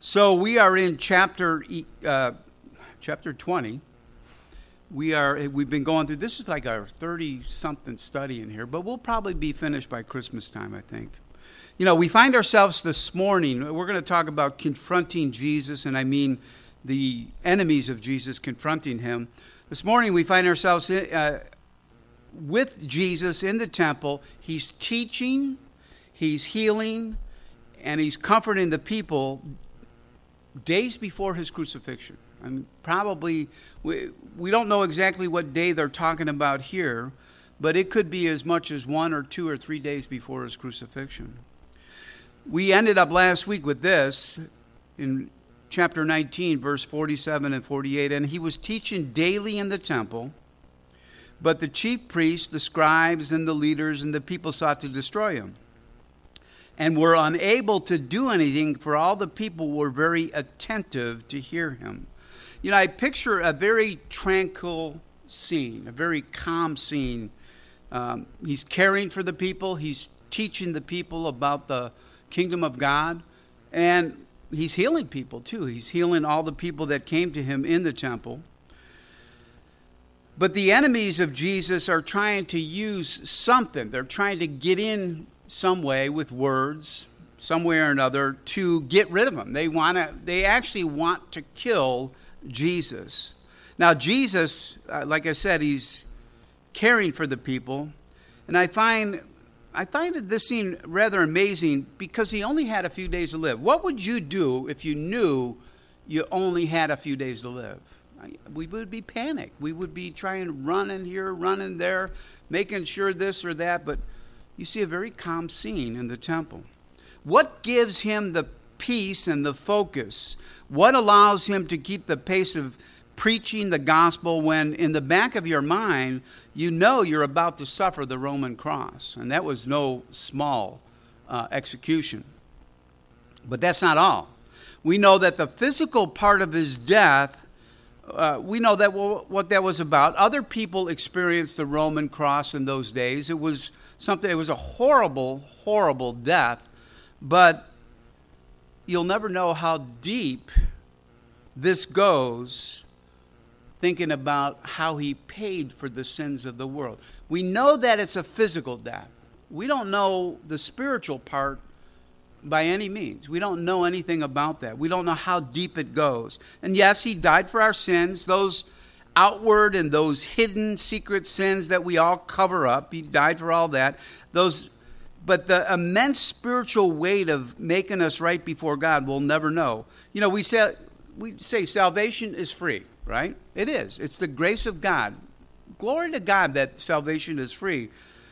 So we are in chapter 20. We've been going through, this is like our 30-something study in here, but we'll probably be finished by Christmas time, I think. You know, we find ourselves this morning, we're going to talk about confronting Jesus, and I mean the enemies of Jesus confronting him. This morning we find ourselves with Jesus in the temple. He's teaching, he's healing, and he's comforting the people days before his crucifixion. I mean, probably, we don't know exactly what day they're talking about here, but it could be as much as 1 or 2 or 3 days before his crucifixion. We ended up last week with this in chapter 19, verse 47 and 48. And he was teaching daily in the temple, but the chief priests, the scribes, and the leaders and the people sought to destroy him, and were unable to do anything, for all the people were very attentive to hear him. You know, I picture a very tranquil scene, a very calm scene. He's caring for the people. He's teaching the people about the kingdom of God. And he's healing people, too. He's healing all the people that came to him in the temple. But the enemies of Jesus are trying to use something. They're trying to get in some way with words, some way or another, to get rid of him. They actually want to kill Jesus. Now, Jesus, like I said, he's caring for the people. And I find this scene rather amazing because he only had a few days to live. What would you do if you knew you only had a few days to live? We would be panicked. We would be trying to run in here, run in there, making sure this or that. But you see a very calm scene in the temple. What gives him the peace and the focus? What allows him to keep the pace of preaching the gospel when in the back of your mind, you know you're about to suffer the Roman cross? And that was no small execution. But that's not all. We know that the physical part of his death, we know that what that was about. Other people experienced the Roman cross in those days. It was a horrible, horrible death. But you'll never know how deep this goes, thinking about how he paid for the sins of the world. We know that it's a physical death. We don't know the spiritual part by any means. We don't know anything about that. We don't know how deep it goes. And yes, he died for our sins, those outward and those hidden secret sins that we all cover up. He died for all that. But the immense spiritual weight of making us right before God, we'll never know. You know, we say salvation is free, right? It is. It's the grace of God. Glory to God that salvation is free.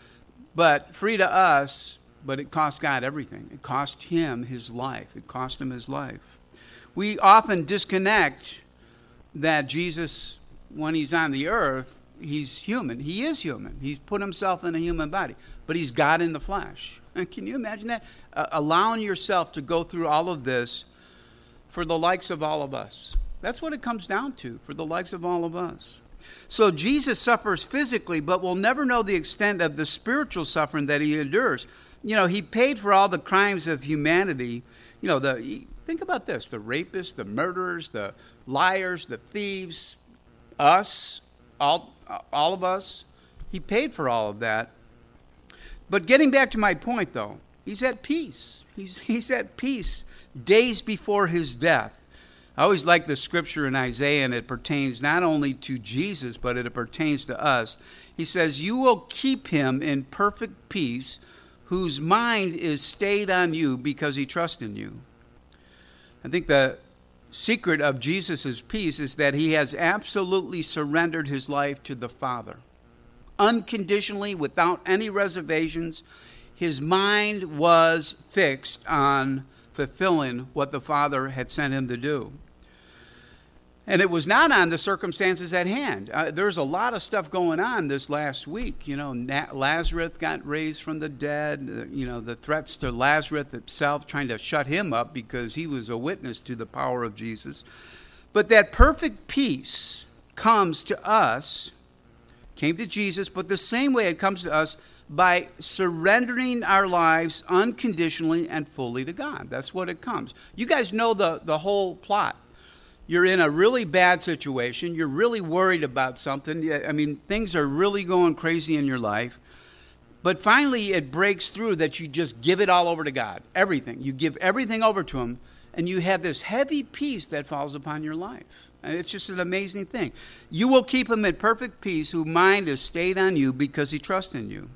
But free to us, but it cost God everything. It cost him his life. It cost him his life. We often disconnect that Jesus, when he's on the earth, he's human. He is human. He's put himself in a human body. But he's God in the flesh. And can you imagine that? Allowing yourself to go through all of this for the likes of all of us. That's what it comes down to, for the likes of all of us. So Jesus suffers physically, but we'll never know the extent of the spiritual suffering that he endures. You know, he paid for all the crimes of humanity. You know, think about this. The rapists, the murderers, the liars, the thieves, us, all of us. He paid for all of that. But getting back to my point, though, he's at peace. He's at peace days before his death. I always like the scripture in Isaiah, and it pertains not only to Jesus, but it pertains to us. He says, "You will keep him in perfect peace, whose mind is stayed on you because he trusts in you." I think the secret of Jesus' peace is that he has absolutely surrendered his life to the Father. Unconditionally, without any reservations, his mind was fixed on fulfilling what the Father had sent him to do. And it was not on the circumstances at hand. There's a lot of stuff going on this last week. You know, Lazarus got raised from the dead. You know, the threats to Lazarus himself, trying to shut him up because he was a witness to the power of Jesus. But that perfect peace comes to us, came to Jesus, but the same way it comes to us by surrendering our lives unconditionally and fully to God. That's what it comes. You guys know the whole plot. You're in a really bad situation. You're really worried about something. I mean, things are really going crazy in your life. But finally, it breaks through that you just give it all over to God. Everything. You give everything over to Him, and you have this heavy peace that falls upon your life. And it's just an amazing thing. You will keep him in perfect peace, whose mind is stayed on you because he trusts in you.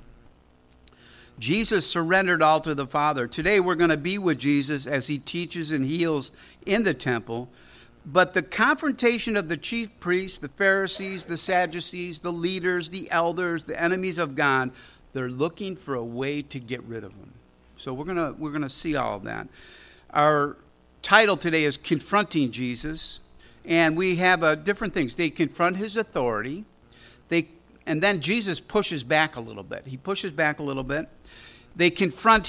Jesus surrendered all to the Father. Today we're going to be with Jesus as he teaches and heals in the temple. But the confrontation of the chief priests, the Pharisees, the Sadducees, the leaders, the elders, the enemies of God, they're looking for a way to get rid of him. So we're going to see all of that. Our title today is Confronting Jesus. And we have different things. They confront his authority. And then Jesus pushes back a little bit. He pushes back a little bit. They confront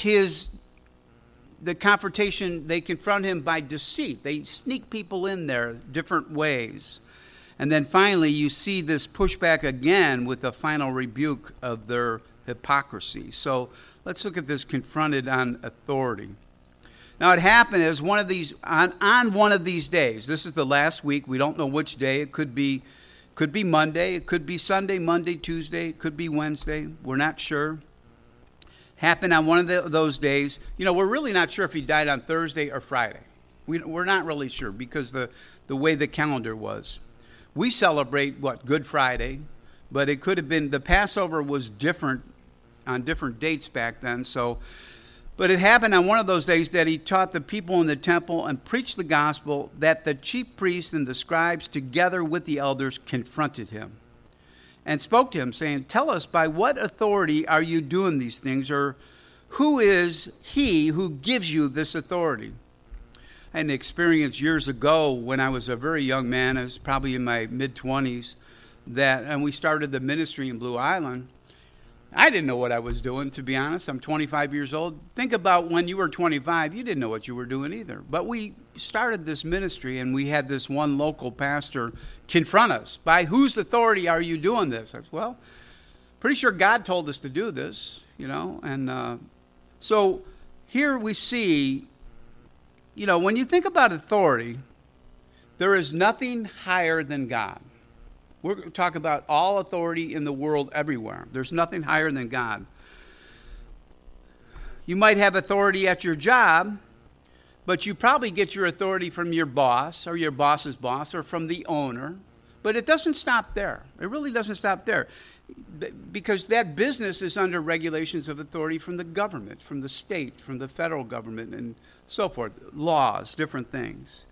the confrontation, they confront him by deceit. They sneak people in there different ways. And then finally, you see this pushback again with the final rebuke of their hypocrisy. So let's look at this confronted on authority. Now, it happened as one of these on one of these days. This is the last week. We don't know which day. It could be Monday. It could be Sunday, Monday, Tuesday. It could be Wednesday. We're not sure. Happened on one of those days. You know, we're really not sure if he died on Thursday or Friday. We're not really sure because the way the calendar was. We celebrate, Good Friday, but it could have been, the Passover was different on different dates back then. But it happened on one of those days that he taught the people in the temple and preached the gospel, that the chief priests and the scribes together with the elders confronted him and spoke to him, saying, "Tell us, by what authority are you doing these things, or who is he who gives you this authority?" I had an experience years ago when I was a very young man. I was probably in my mid-20s, and we started the ministry in Blue Island. I didn't know what I was doing, to be honest. I'm 25 years old. Think about when you were 25, you didn't know what you were doing either. But we started this ministry, and we had this one local pastor confront us. "By whose authority are you doing this?" I said, "Well, pretty sure God told us to do this, And so here we see, when you think about authority, there is nothing higher than God. We're going to talk about all authority in the world everywhere. There's nothing higher than God. You might have authority at your job, but you probably get your authority from your boss or your boss's boss or from the owner. But it doesn't stop there. It really doesn't stop there. Because that business is under regulations of authority from the government, from the state, from the federal government, and so forth. Laws, different things.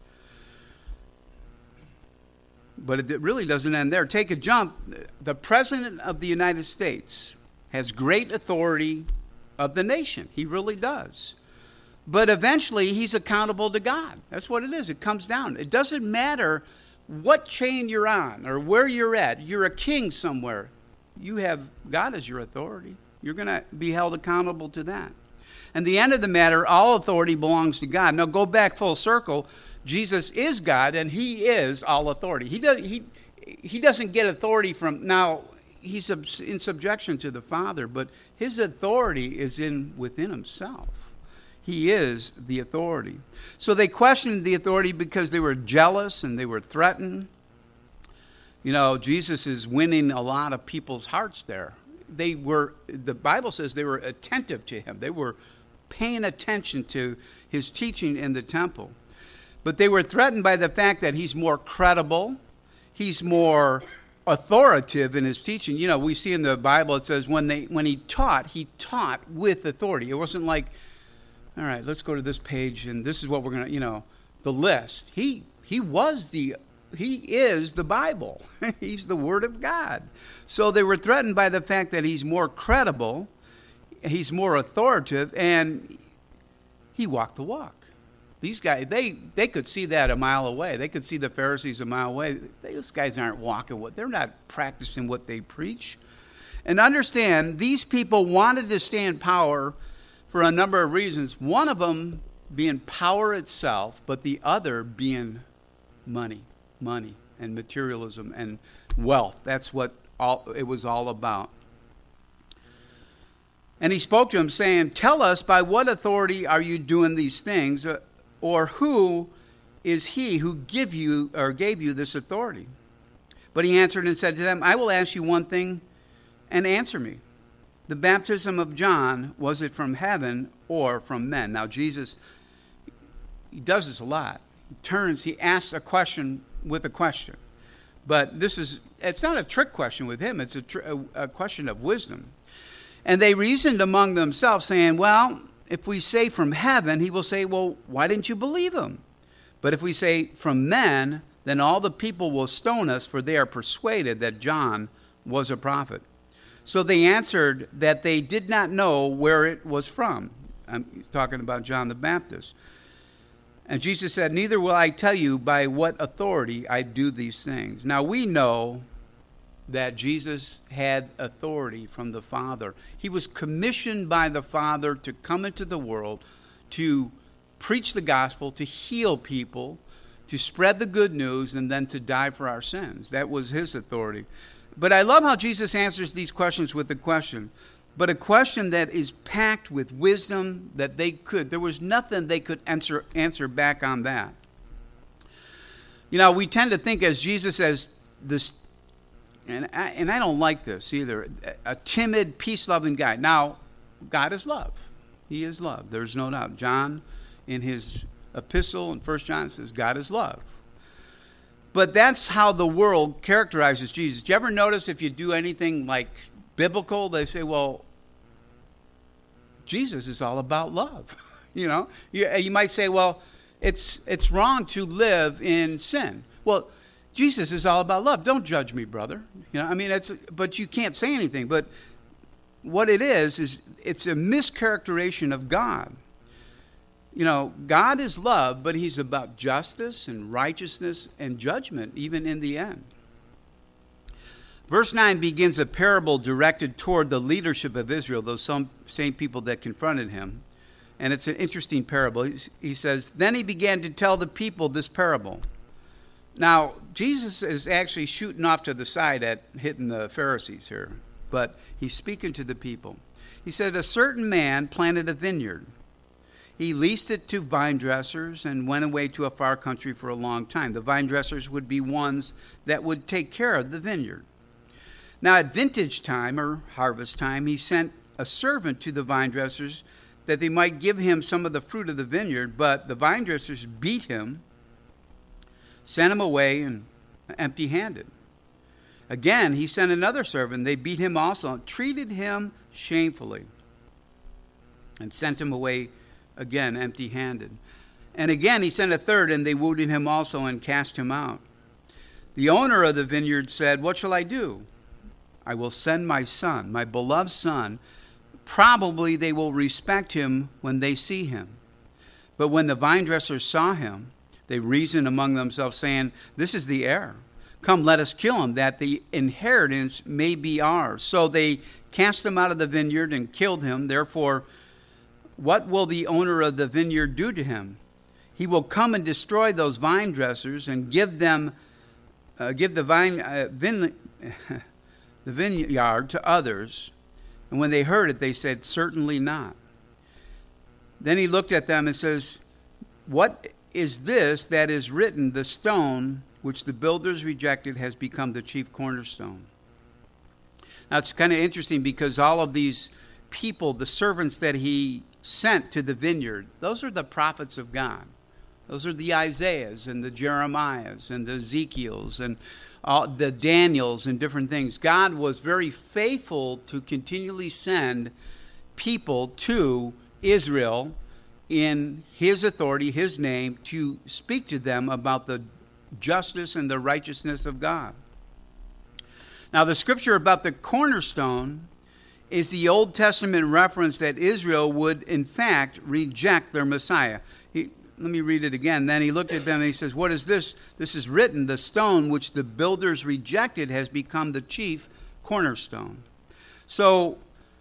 But it really doesn't end there. Take a jump. The President of the United States has great authority of the nation. He really does. But eventually, he's accountable to God. That's what it is. It comes down. It doesn't matter what chain you're on or where you're at. You're a king somewhere. You have God as your authority. You're going to be held accountable to that. And the end of the matter, all authority belongs to God. Now, go back full circle. Jesus is God, and he is all authority. He doesn't get authority from, now, he's in subjection to the Father, but his authority is within himself. He is the authority. So they questioned the authority because they were jealous and they were threatened. Jesus is winning a lot of people's hearts there. The Bible says they were attentive to him. They were paying attention to his teaching in the temple. But they were threatened by the fact that he's more credible, he's more authoritative in his teaching. We see in the Bible it says when he taught with authority. It wasn't like, all right, let's go to this page and this is what we're going to, the list. He is the Bible. He's the Word of God. So they were threatened by the fact that he's more credible, he's more authoritative, and he walked the walk. These guys, they could see that a mile away. They could see the Pharisees a mile away. These guys aren't walking they're not practicing what they preach. And understand, these people wanted to stay in power for a number of reasons. One of them being power itself, but the other being money and materialism and wealth. That's what it was all about. And he spoke to him, saying, "Tell us, by what authority are you doing these things, or who is he who gave you this authority?" But he answered and said to them, "I will ask you one thing, and answer me. The baptism of John, was it from heaven or from men?" Now Jesus, he does this a lot. He asks a question with a question. But it's not a trick question with him. It's a question of wisdom. And they reasoned among themselves, saying, "Well, if we say from heaven," he will say, "Well, why didn't you believe him? But if we say from men, then all the people will stone us, for they are persuaded that John was a prophet." So they answered that they did not know where it was from. I'm talking about John the Baptist. And Jesus said, "Neither will I tell you by what authority I do these things." Now we know that Jesus had authority from the Father. He was commissioned by the Father to come into the world, to preach the gospel, to heal people, to spread the good news, and then to die for our sins. That was his authority. But I love how Jesus answers these questions with a question. But a question that is packed with wisdom that there was nothing they could answer back on that. You know, we tend to think as Jesus as this, and I don't like this either, a timid, peace-loving guy. Now, God is love. He is love. There's no doubt. John, in his epistle in 1 John, says God is love. But that's how the world characterizes Jesus. Do you ever notice if you do anything like biblical, they say, well, Jesus is all about love. You know, you might say, well, it's wrong to live in sin. Well, Jesus is all about love. Don't judge me, brother. You know, I mean, but you can't say anything. But what it is it's a mischaracterization of God. You know, God is love, but he's about justice and righteousness and judgment, even in the end. Verse 9 begins a parable directed toward the leadership of Israel, those same people that confronted him. And it's an interesting parable. He says, "Then he began to tell the people this parable." Now, Jesus is actually shooting off to the side at hitting the Pharisees here, but he's speaking to the people. He said, "A certain man planted a vineyard. He leased it to vine dressers and went away to a far country for a long time." The vine dressers would be ones that would take care of the vineyard. Now at vintage time, or harvest time, he sent a servant to the vine dressers that they might give him some of the fruit of the vineyard, but the vine dressers beat him, sent him away and empty-handed. Again, he sent another servant. They beat him also, treated him shamefully, and sent him away again empty-handed. And again he sent a third, and they wounded him also and cast him out. The owner of the vineyard said, "What shall I do? I will send my son, my beloved son. Probably they will respect him when they see him." But when the vine dressers saw him, they reasoned among themselves, saying, "This is the heir. Come, let us kill him, that the inheritance may be ours." So they cast him out of the vineyard and killed him. Therefore, what will the owner of the vineyard do to him? He will come and destroy those vine dressers and give the vineyard to others. And when they heard it, they said, "Certainly not." Then he looked at them and says, "What is this that is written? The stone which the builders rejected has become the chief cornerstone." Now it's kind of interesting because all of these people, the servants that he sent to the vineyard, those are the prophets of God. Those are the Isaiahs and the Jeremiahs and the Ezekiels and the Daniels and different things. God was very faithful to continually send people to Israel in his authority, his name, to speak to them about the justice and the righteousness of God. Now, the scripture about the cornerstone is the Old Testament reference that Israel would, in fact, reject their Messiah. Let me read it again. Then he looked at them and he says, "What is this? This is written, the stone which the builders rejected has become the chief cornerstone." So,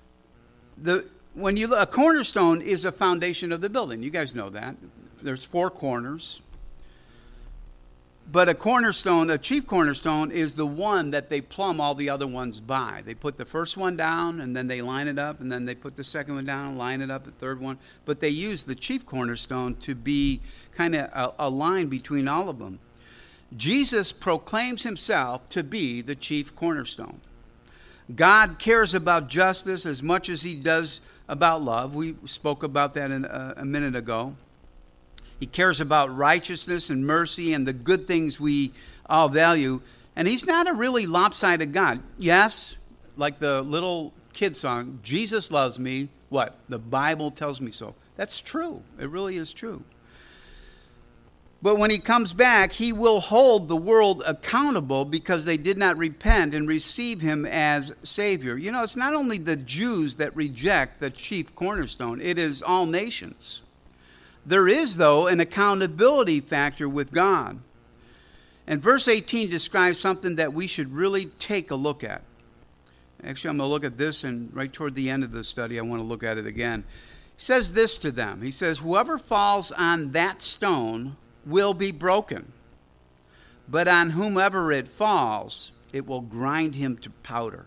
a cornerstone is a foundation of the building. You guys know that. There's four corners. But a cornerstone, a chief cornerstone, is the one that they plumb all the other ones by. They put the first one down, and then they line it up, and then they put the second one down, line it up, the third one. But they use the chief cornerstone to be kind of a line between all of them. Jesus proclaims himself to be the chief cornerstone. God cares about justice as much as he does about love. We spoke about that a minute ago. He cares about righteousness and mercy and the good things we all value. And he's not a really lopsided God. Yes, like the little kid song, Jesus loves me. What? The Bible tells me so. That's true. It really is true. But when he comes back, he will hold the world accountable because they did not repent and receive him as Savior. You know, it's not only the Jews that reject the chief cornerstone. It is all nations. There is, though, an accountability factor with God. And verse 18 describes something that we should really take a look at. Actually, I'm going to look at this, and right toward the end of the study, I want to look at it again. He says this to them. He says, whoever falls on that stone will be broken, but on whomever it falls, it will grind him to powder.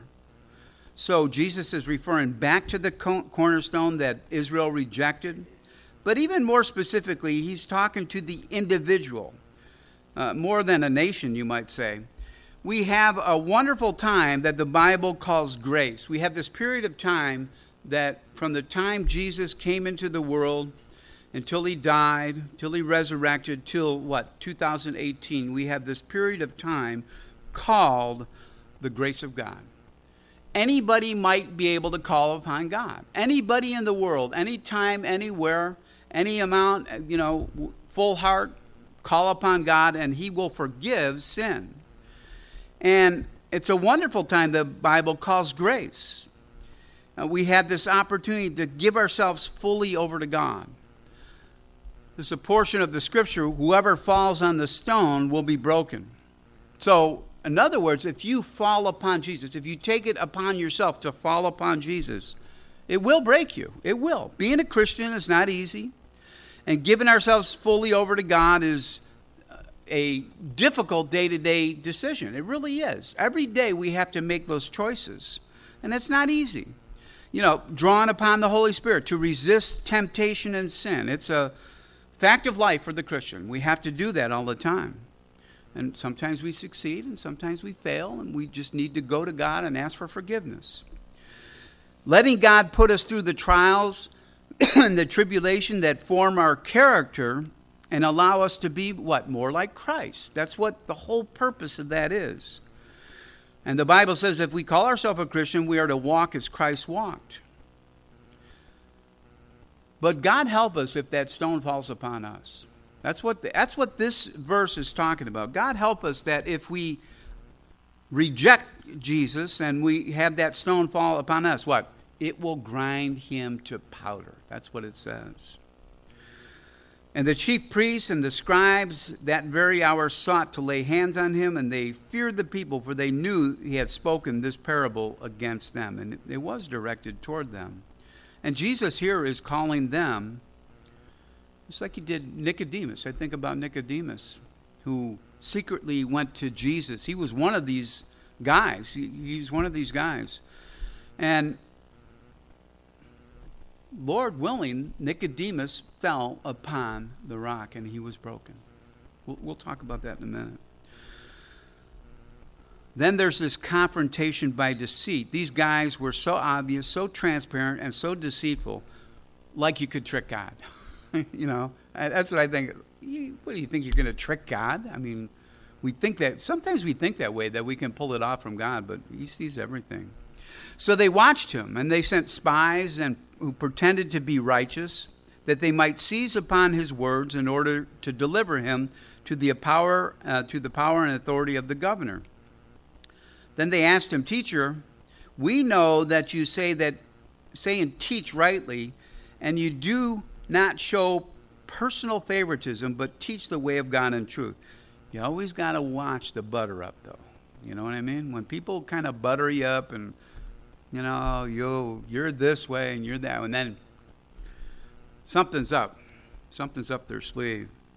So Jesus is referring back to the cornerstone that Israel rejected. But even more specifically, he's talking to the individual, more than a nation, you might say. We have a wonderful time that the Bible calls grace. We have this period of time that from the time Jesus came into the world until he died, till he resurrected, till 2018, we have this period of time called the grace of God. Anybody might be able to call upon God. Anybody in the world, anytime, anywhere, any amount, full heart, call upon God, and he will forgive sin. And it's a wonderful time the Bible calls grace. We have this opportunity to give ourselves fully over to God. There's a portion of the scripture, whoever falls on the stone will be broken. So, in other words, if you fall upon Jesus, if you take it upon yourself to fall upon Jesus, it will break you. It will. Being a Christian is not easy. And giving ourselves fully over to God is a difficult day-to-day decision. It really is. Every day we have to make those choices. And it's not easy. Drawing upon the Holy Spirit to resist temptation and sin. It's a fact of life for the Christian. We have to do that all the time. And sometimes we succeed and sometimes we fail, and we just need to go to God and ask for forgiveness. Letting God put us through the trials and the tribulation that form our character and allow us to be more like Christ. That's what the whole purpose of that is. And the Bible says if we call ourselves a Christian, we are to walk as Christ walked. But God help us if that stone falls upon us. That's what this verse is talking about. God help us that if we reject Jesus and we have that stone fall upon us, it will grind him to powder. That's what it says. And the chief priests and the scribes that very hour sought to lay hands on him, and they feared the people, for they knew he had spoken this parable against them, and it was directed toward them. And Jesus here is calling them, just like he did Nicodemus. I think about Nicodemus, who secretly went to Jesus. He was one of these guys. He's one of these guys. And Lord willing, Nicodemus fell upon the rock and he was broken. We'll talk about that in a minute. Then there's this confrontation by deceit. These guys were so obvious, so transparent, and so deceitful, like you could trick God. That's what I think. What do you think, you're going to trick God? I mean, sometimes we think that way, that we can pull it off from God, but he sees everything. So they watched him, and they sent spies who pretended to be righteous, that they might seize upon his words in order to deliver him to the power and authority of the governor. Then they asked him, "Teacher, we know that you say and teach rightly, and you do not show personal favoritism, but teach the way of God in truth." You always got to watch the butter up, though. You know what I mean? When people kind of butter you up and, you're this way and you're that, and then something's up. Something's up their sleeve.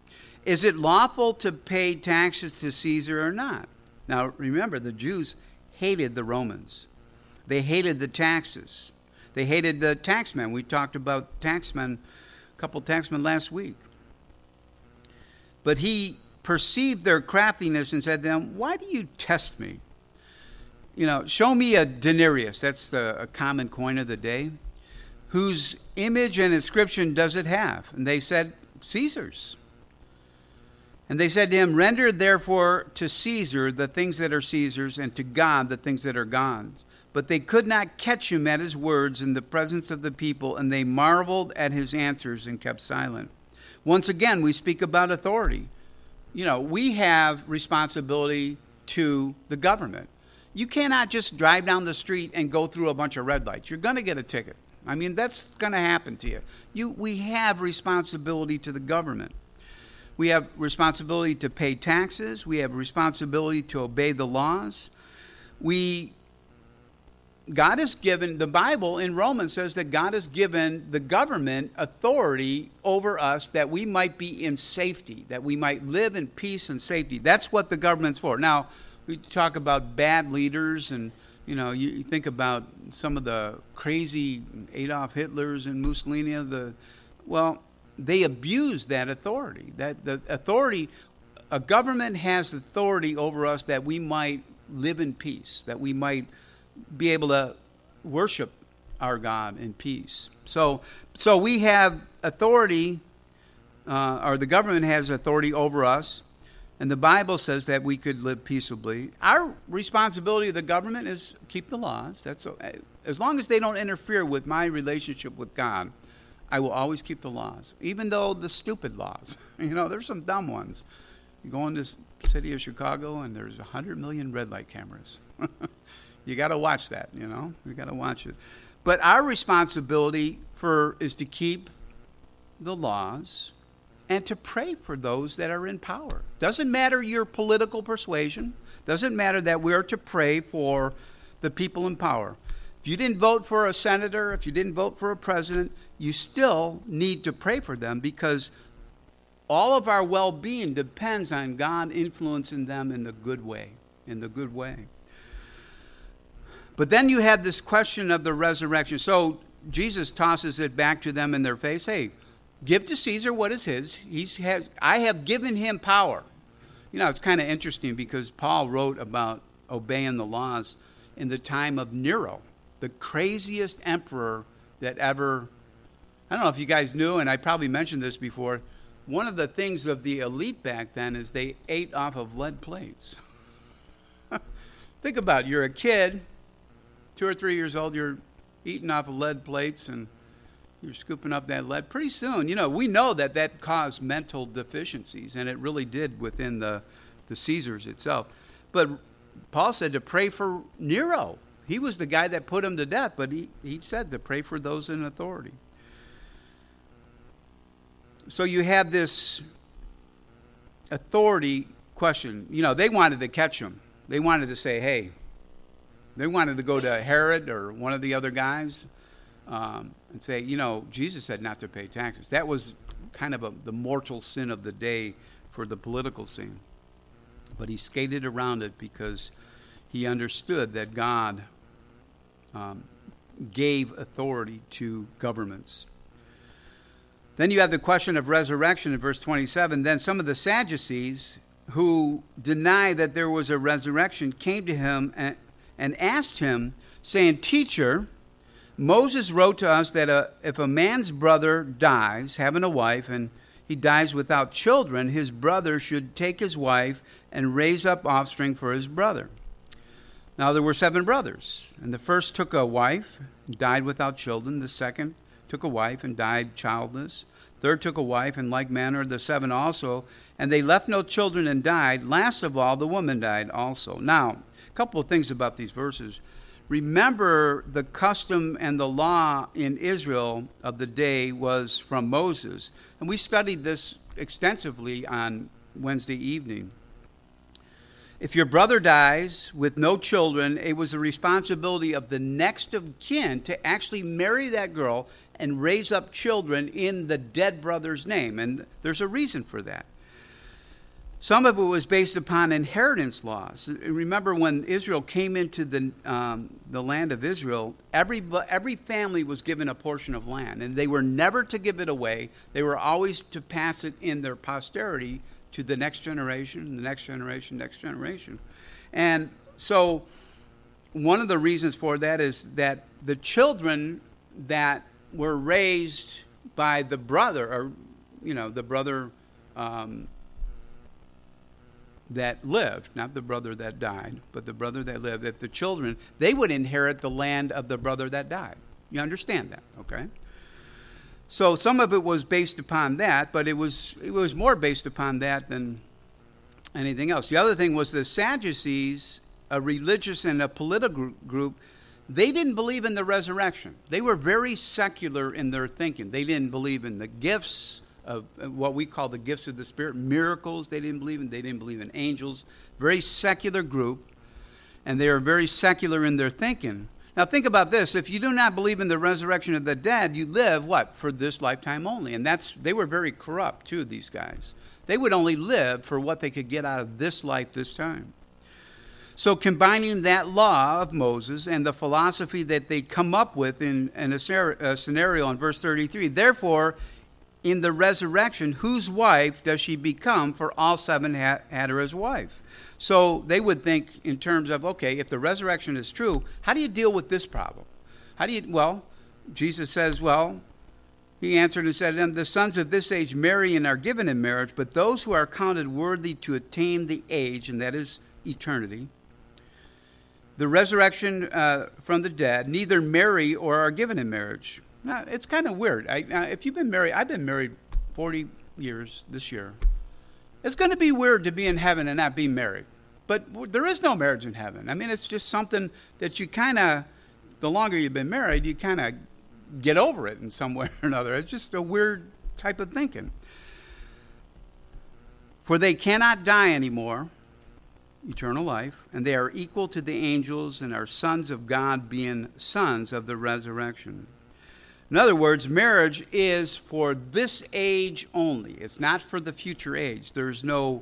Is it lawful to pay taxes to Caesar or not? Now, remember, the Jews hated the Romans. They hated the taxes. They hated the taxmen. We talked about taxmen, a couple taxmen last week. But he perceived their craftiness and said to them, why do you test me? Show me a denarius. That's a common coin of the day. Whose image and inscription does it have? And they said, Caesar's. And they said to him, render therefore to Caesar the things that are Caesar's, and to God the things that are God's. But they could not catch him at his words in the presence of the people, and they marveled at his answers and kept silent. Once again, we speak about authority. We have responsibility to the government. You cannot just drive down the street and go through a bunch of red lights. You're going to get a ticket. That's going to happen to you. We have responsibility to the government. We have responsibility to pay taxes. We have responsibility to obey the laws. God has given, the Bible in Romans says that God has given the government authority over us that we might be in safety, that we might live in peace and safety. That's what the government's for. Now, we talk about bad leaders, and you think about some of the crazy Adolf Hitlers and Mussolini. They abuse that authority. That the authority, a government has authority over us that we might live in peace, that we might be able to worship our God in peace. So we have authority, or the government has authority over us, and the Bible says that we could live peaceably. Our responsibility of the government is keep the laws. That's as long as they don't interfere with my relationship with God, I will always keep the laws, even though the stupid laws. There's some dumb ones. You go in this city of Chicago, and there's 100 million red light cameras. You got to watch that, You got to watch it. But our responsibility is to keep the laws and to pray for those that are in power. Doesn't matter your political persuasion. Doesn't matter that we are to pray for the people in power. If you didn't vote for a senator, if you didn't vote for a president, you still need to pray for them, because all of our well-being depends on God influencing them in the good way, But then you have this question of the resurrection. So Jesus tosses it back to them in their face. Hey, give to Caesar what is his. I have given him power. It's kind of interesting because Paul wrote about obeying the laws in the time of Nero, the craziest emperor that ever. I don't know if you guys knew, and I probably mentioned this before. One of the things of the elite back then is they ate off of lead plates. Think about it. You're a kid, 2 or 3 years old, you're eating off of lead plates, and you're scooping up that lead. Pretty soon, we know that caused mental deficiencies, and it really did within the Caesars itself. But Paul said to pray for Nero. He was the guy that put him to death, but he said to pray for those in authority. So you have this authority question. They wanted to catch him. They wanted to say, hey, they wanted to go to Herod or one of the other guys and say, Jesus said not to pay taxes. That was kind of the mortal sin of the day for the political scene. But he skated around it because he understood that God gave authority to governments. Then you have the question of resurrection in verse 27. Then some of the Sadducees who deny that there was a resurrection came to him and asked him, saying, Teacher, Moses wrote to us that if a man's brother dies, having a wife, and he dies without children, his brother should take his wife and raise up offspring for his brother. Now there were 7 brothers, and the first took a wife and died without children. The second took a wife and died childless. Third took a wife, in like manner the 7 also, and they left no children and died. Last of all, the woman died also. Now, a couple of things about these verses. Remember, the custom and the law in Israel of the day was from Moses. And we studied this extensively on Wednesday evening. If your brother dies with no children, it was the responsibility of the next of kin to actually marry that girl and raise up children in the dead brother's name. And there's a reason for that. Some of it was based upon inheritance laws. Remember when Israel came into the land of Israel, every family was given a portion of land, and they were never to give it away. They were always to pass it in their posterity to the next generation, the next generation, next generation. And so one of the reasons for that is that the children that were raised by the brother, or the brother that lived, not the brother that died, but the brother that lived, that the children, they would inherit the land of the brother that died. You understand that, okay? So some of it was based upon that, but it was more based upon that than anything else. The other thing was the Sadducees, a religious and a political group, they didn't believe in the resurrection. They were very secular in their thinking. They didn't believe in the gifts of what we call the gifts of the Spirit, miracles. They didn't believe in angels. Very secular group, and they are very secular in their thinking. Now think about this: if you do not believe in the resurrection of the dead, you live what? For this lifetime only. And they were very corrupt too, these guys. They would only live for what they could get out of this life this time. So combining that law of Moses and the philosophy that they come up with in a scenario in verse 33, therefore, in the resurrection, whose wife does she become? For all seven had her as wife. So they would think in terms of, okay, if the resurrection is true, how do you deal with this problem? Jesus says, he answered and said, and the sons of this age marry and are given in marriage, but those who are counted worthy to attain the age, and that is eternity, the resurrection from the dead, neither marry or are given in marriage. Now, it's kind of weird. If you've been married, I've been married 40 years this year. It's going to be weird to be in heaven and not be married. But there is no marriage in heaven. I mean, it's just something that you kind of, the longer you've been married, you kind of get over it in some way or another. It's just a weird type of thinking. For they cannot die anymore, eternal life, and they are equal to the angels and are sons of God, being sons of the resurrection. In other words, marriage is for this age only. It's not for the future age. There's no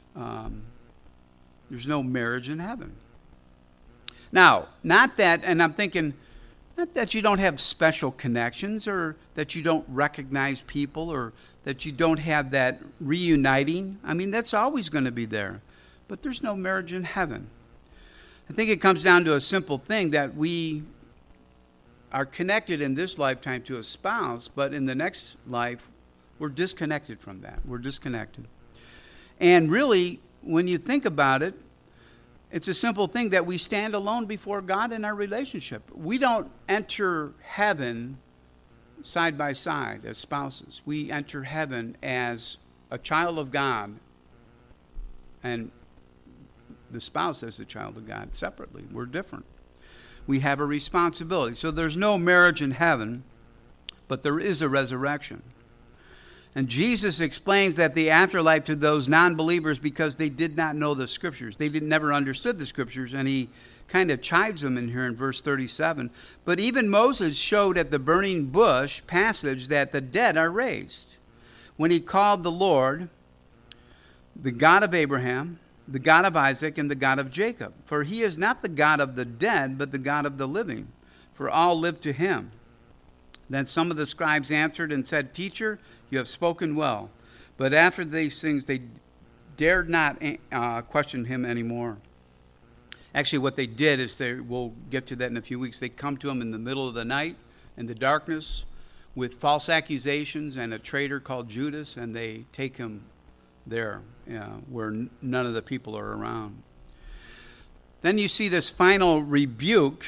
marriage in heaven. Now, not that, and I'm thinking, not that you don't have special connections or that you don't recognize people or that you don't have that reuniting. I mean, that's always going to be there. But there's no marriage in heaven. I think it comes down to a simple thing that we are connected in this lifetime to a spouse, but in the next life, we're disconnected from that. We're disconnected. And really, when you think about it, it's a simple thing that we stand alone before God in our relationship. We don't enter heaven side by side as spouses. We enter heaven as a child of God and the spouse as the child of God separately. We're different. We have a responsibility. So there's no marriage in heaven, but there is a resurrection. And Jesus explains that the afterlife to those non-believers because they did not know the Scriptures. They never understood the Scriptures, and he kind of chides them in here in verse 37. But even Moses showed at the burning bush passage that the dead are raised. When he called the Lord, the God of Abraham, the God of Isaac, and the God of Jacob. For he is not the God of the dead, but the God of the living. For all live to him. Then some of the scribes answered and said, Teacher, you have spoken well. But after these things, they dared not question him anymore. Actually, what they did is we'll get to that in a few weeks. They come to him in the middle of the night, in the darkness, with false accusations and a traitor called Judas, and they take him there where none of the people are around. Then you see this final rebuke,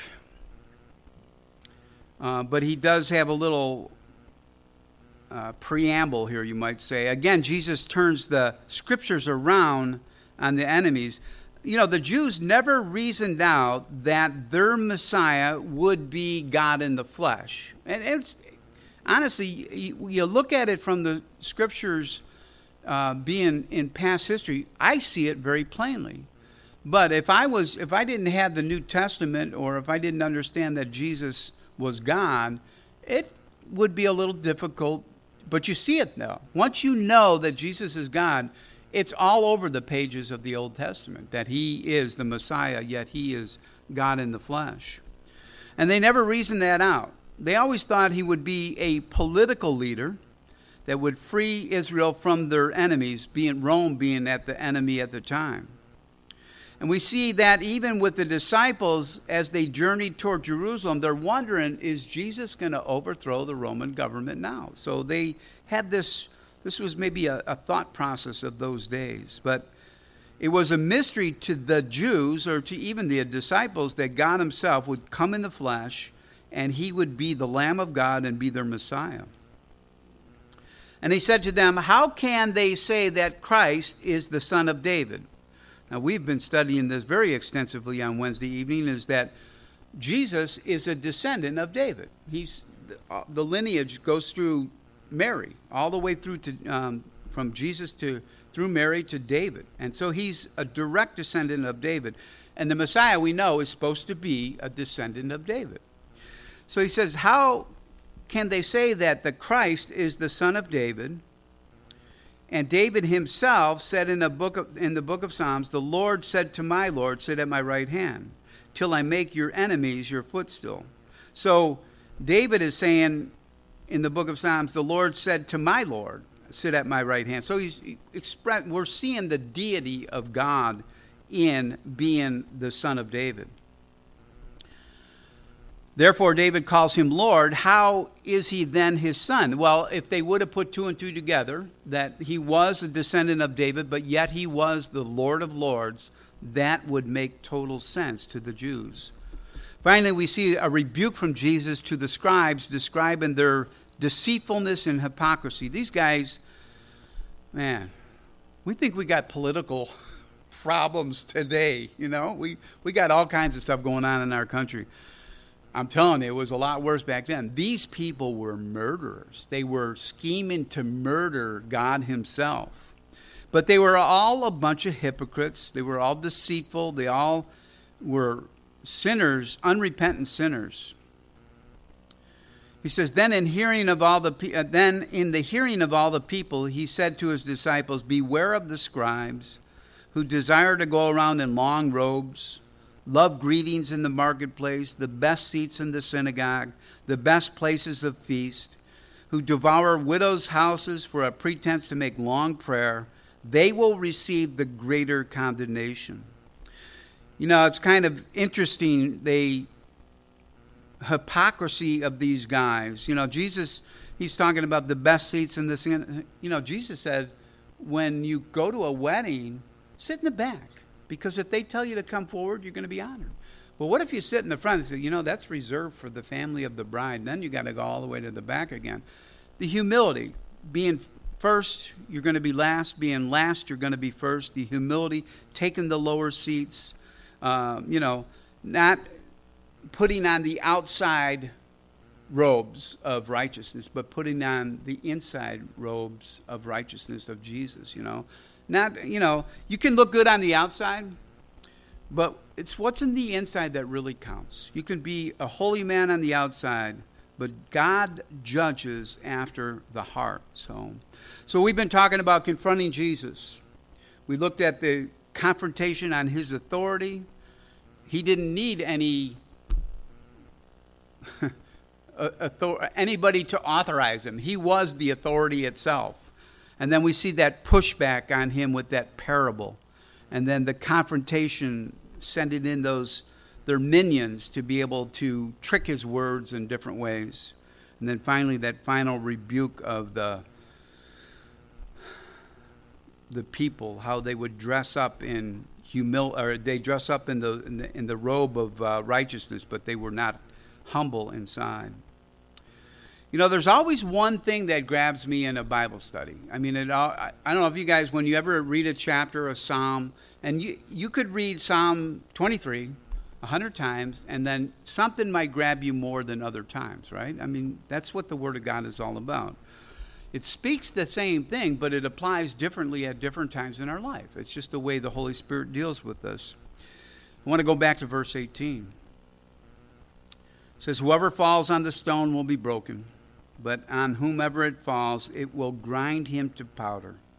but he does have a little preamble here, you might say. Again, Jesus turns the Scriptures around on the enemies. You know, the Jews never reasoned out that their Messiah would be God in the flesh. And it's honestly, you look at it from the Scriptures being in past history, I see it very plainly. But if I didn't have the New Testament, or if I didn't understand that Jesus was God, it would be a little difficult. But you see it now. Once you know that Jesus is God, It's all over the pages of the Old Testament that he is the Messiah, yet he is God in the flesh. And they never reasoned that out. They always thought he would be a political leader that would free Israel from their enemies, being Rome being the enemy at the time. And we see that even with the disciples, as they journeyed toward Jerusalem, they're wondering, is Jesus going to overthrow the Roman government now? So they had this was maybe a thought process of those days. But it was a mystery to the Jews, or to even the disciples, that God himself would come in the flesh, and he would be the Lamb of God and be their Messiah. And he said to them, how can they say that Christ is the Son of David? Now, we've been studying this very extensively on Wednesday evening, is that Jesus is a descendant of David. The lineage goes through Mary, all the way through to from Jesus through Mary to David. And so he's a direct descendant of David. And the Messiah, we know, is supposed to be a descendant of David. So he says, how can they say that the Christ is the son of David? And David himself said in the book of Psalms, the Lord said to my Lord, sit at my right hand, till I make your enemies your footstool. So David is saying in the book of Psalms, the Lord said to my Lord, sit at my right hand. So we're seeing the deity of God in being the son of David. Therefore, David calls him Lord. How is he then his son? Well, if they would have put two and two together, that he was a descendant of David, but yet he was the Lord of Lords, that would make total sense to the Jews. Finally, we see a rebuke from Jesus to the scribes, describing their deceitfulness and hypocrisy. These guys, man, we think we got political problems today. You know, we got all kinds of stuff going on in our country. I'm telling you, it was a lot worse back then. These people were murderers. They were scheming to murder God himself. But they were all a bunch of hypocrites. They were all deceitful. They all were sinners, unrepentant sinners. He says, then in the hearing of all the people, he said to his disciples, beware of the scribes who desire to go around in long robes, love greetings in the marketplace, the best seats in the synagogue, the best places of feast, who devour widows' houses for a pretense to make long prayer. They will receive the greater condemnation. You know, it's kind of interesting, the hypocrisy of these guys. You know, Jesus, he's talking about the best seats in the synagogue. You know, Jesus said, when you go to a wedding, sit in the back. Because if they tell you to come forward, you're going to be honored. Well, what if you sit in the front and say, you know, that's reserved for the family of the bride. Then you got to go all the way to the back again. The humility, being first, you're going to be last. Being last, you're going to be first. The humility, taking the lower seats, not putting on the outside robes of righteousness, but putting on the inside robes of righteousness of Jesus, you know. Not, you know, you can look good on the outside, but it's what's in the inside that really counts. You can be a holy man on the outside, but God judges after the heart. So we've been talking about confronting Jesus. We looked at the confrontation on his authority. He didn't need any anybody to authorize him. He was the authority itself. And then we see that pushback on him with that parable. And then the confrontation, sending in their minions to be able to trick his words in different ways. And then finally that final rebuke of the people, how they would dress up in they dress up in the robe of righteousness, but they were not humble inside. You know, there's always one thing that grabs me in a Bible study. I mean, I don't know if you guys, when you ever read a chapter, a psalm, and you could read Psalm 23 100 times, and then something might grab you more than other times, right? I mean, that's what the Word of God is all about. It speaks the same thing, but it applies differently at different times in our life. It's just the way the Holy Spirit deals with us. I want to go back to verse 18. It says, whoever falls on the stone will be broken, but on whomever it falls, it will grind him to powder.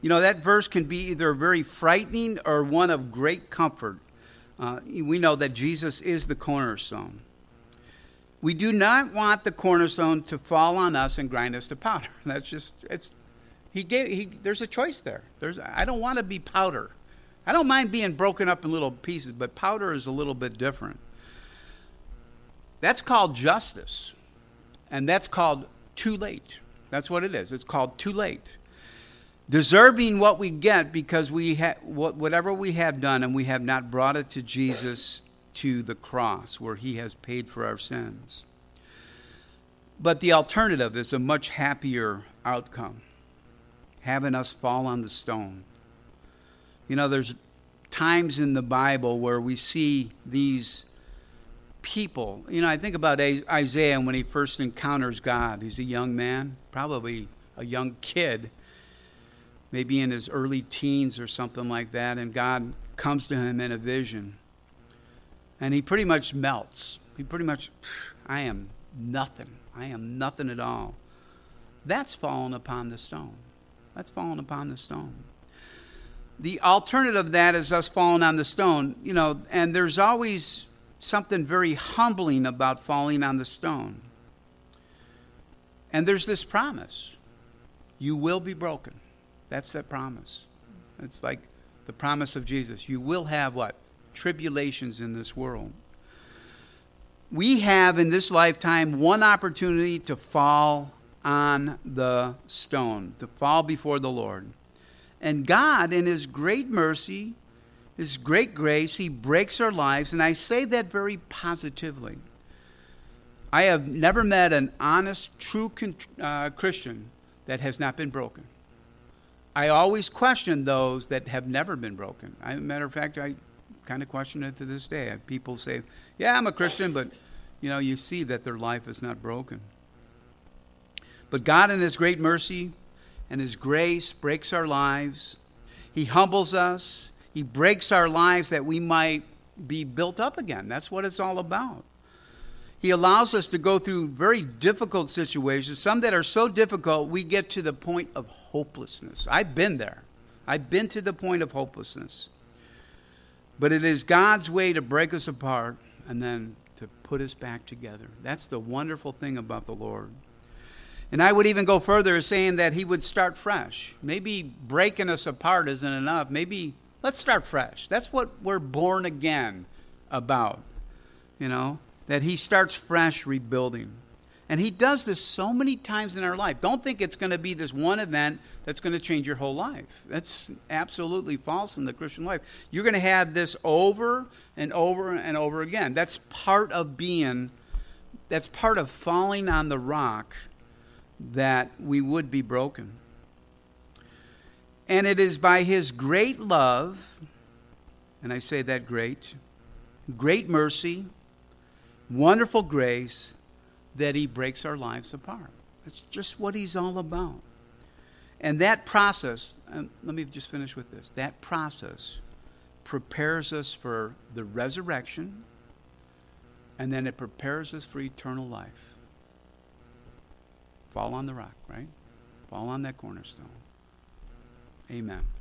You know, that verse can be either very frightening or one of great comfort. We know that Jesus is the cornerstone. We do not want the cornerstone to fall on us and grind us to powder. That's just, there's a choice there. I don't want to be powder. I don't mind being broken up in little pieces, but powder is a little bit different. That's called justice, and that's called too late. That's what it is. It's called too late. Deserving what we get because whatever we have done, and we have not brought it to Jesus, to the cross where he has paid for our sins. But the alternative is a much happier outcome, having us fall on the stone. You know, there's times in the Bible where we see these people. You know, I think about Isaiah when he first encounters God. He's a young man, probably a young kid, maybe in his early teens or something like that, and God comes to him in a vision. And he pretty much melts. I am nothing. I am nothing at all. That's fallen upon the stone. That's fallen upon the stone. The alternative of that is us falling on the stone, you know, and there's always something very humbling about falling on the stone. And there's this promise. You will be broken. That's that promise. It's like the promise of Jesus. You will have what? Tribulations in this world. We have in this lifetime one opportunity to fall on the stone, to fall before the Lord. And God, in his great mercy, his great grace, he breaks our lives, and I say that very positively. I have never met an honest, true Christian that has not been broken. I always question those that have never been broken. As a matter of fact, I kind of question it to this day. People say, yeah, I'm a Christian, but you know, you see that their life is not broken. But God in his great mercy and his grace breaks our lives. He humbles us. He breaks our lives that we might be built up again. That's what it's all about. He allows us to go through very difficult situations, some that are so difficult we get to the point of hopelessness. I've been there. I've been to the point of hopelessness. But it is God's way to break us apart and then to put us back together. That's the wonderful thing about the Lord. And I would even go further, saying that he would start fresh. Maybe breaking us apart isn't enough. Maybe let's start fresh. That's what we're born again about, you know, that he starts fresh rebuilding. And he does this so many times in our life. Don't think it's going to be this one event that's going to change your whole life. That's absolutely false in the Christian life. You're going to have this over and over and over again. That's part of falling on the rock, that we would be broken. And it is by his great love, and I say that great mercy, wonderful grace, that he breaks our lives apart. That's just what he's all about. And that process, and let me just finish with this, that process prepares us for the resurrection, and then it prepares us for eternal life. Fall on the rock, right? Fall on that cornerstone. Amen.